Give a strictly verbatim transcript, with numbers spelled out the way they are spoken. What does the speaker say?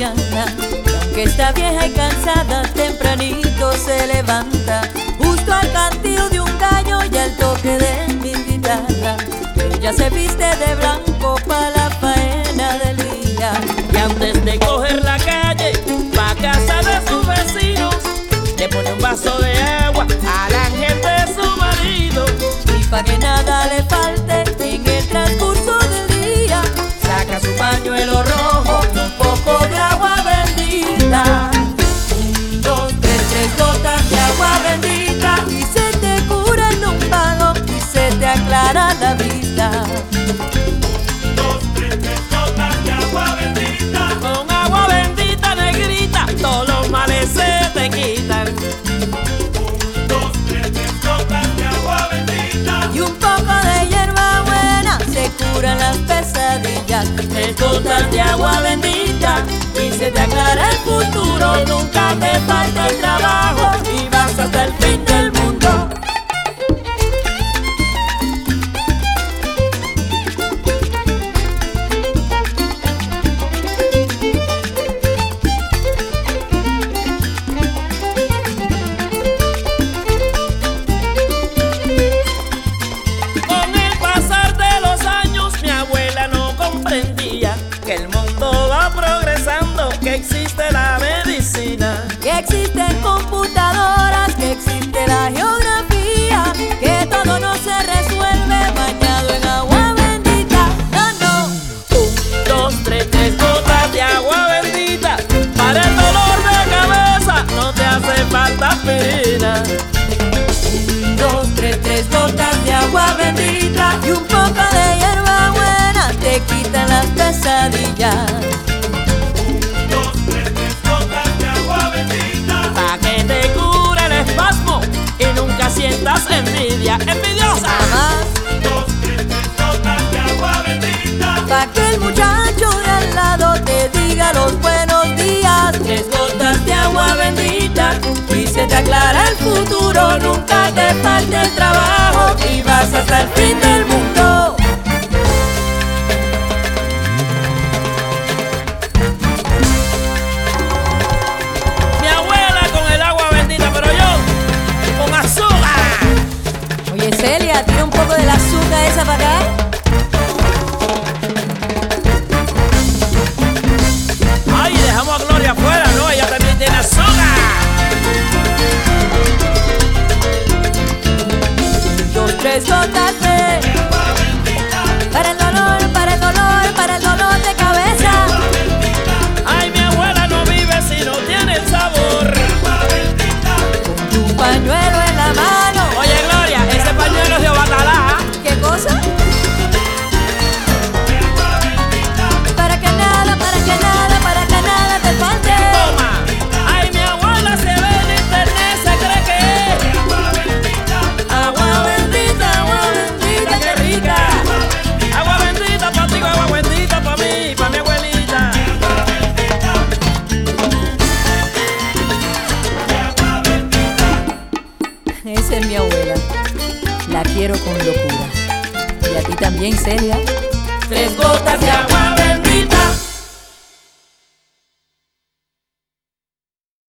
mañana. Y aunque está vieja y cansada, tempranito se levanta, justo al cantillo de un gallo y al toque de mi guitarra. Ella se viste de blanco pa' la faena del día, Y antes de coger la calle pa' casa de sus vecinos, le pone un vaso de agua al ángel de su marido. y pa' que nada le falte en el transcurso del día, Saca su pañuelo rojo y un poco de agua bendita. un, dos, tres, tres gotas de agua bendita, y se te cura el lumbago y se te aclara la vista. Dos, tres, tres gotas de agua bendita. Con agua bendita negrita todos los males se te quitan. Dos, tres, tres gotas de agua bendita. Y un poco de hierba buena se curan las pesadillas. Tres gotas de agua bendita y se te aclara el futuro. Nunca te falta el trabajo y vas hasta el fin del mundo. Con el pasar de los años mi abuela no comprendía que el mundo va progresando, que existe la medicina. Que existen computadoras, que existe la geografía, que todo no se resuelve bañado en agua bendita. No, no. Un, dos, tres, tres gotas de agua bendita. Para el dolor de cabeza no te hace falta aspirina. Un, dos, tres, tres gotas de agua bendita, y un poco de hierba buena te quitan las pesadillas. Dos, tres, tres gotas de agua bendita. Pa' que te cure el espasmo y nunca sientas envidia. ¡Envidiosa! Jamás. Dos, tres, tres gotas de agua bendita. Pa' que el muchacho de al lado te diga los buenos días. Tres gotas de agua bendita y se te aclara el futuro. Nunca te falte el trabajo y vas hasta el fin del mundo. Mi abuela con el agua bendita, pero yo con azúcar. Oye, Celia, tira un poco de la azúcar esa para acá. Ay, dejamos a Gloria afuera, ¿no? Ella también tiene azúcar. Dos, tres gotas de Agua bendita. para el dolor, para el dolor, para el dolor de cabeza. Agua bendita. Ay, mi abuela no vive si no tiene el sabor. Agua bendita. Con tu pañuelo en la mano. Oye, Gloria, ese pañuelo es de Obatalá. ¿Qué cosa? Agua bendita. Para que nada, para que nada, para que nada te falte. Toma. Ay, mi abuela se ve en internet, se cree que es Agua bendita. agua bendita, agua bendita, qué rica. Agua bendita pa' ti, agua bendita pa' mí, pa' mi abuelita. Agua bendita. Agua bendita. Esa es mi abuela. La quiero con locura. Y a ti también, Celia. Tres gotas de agua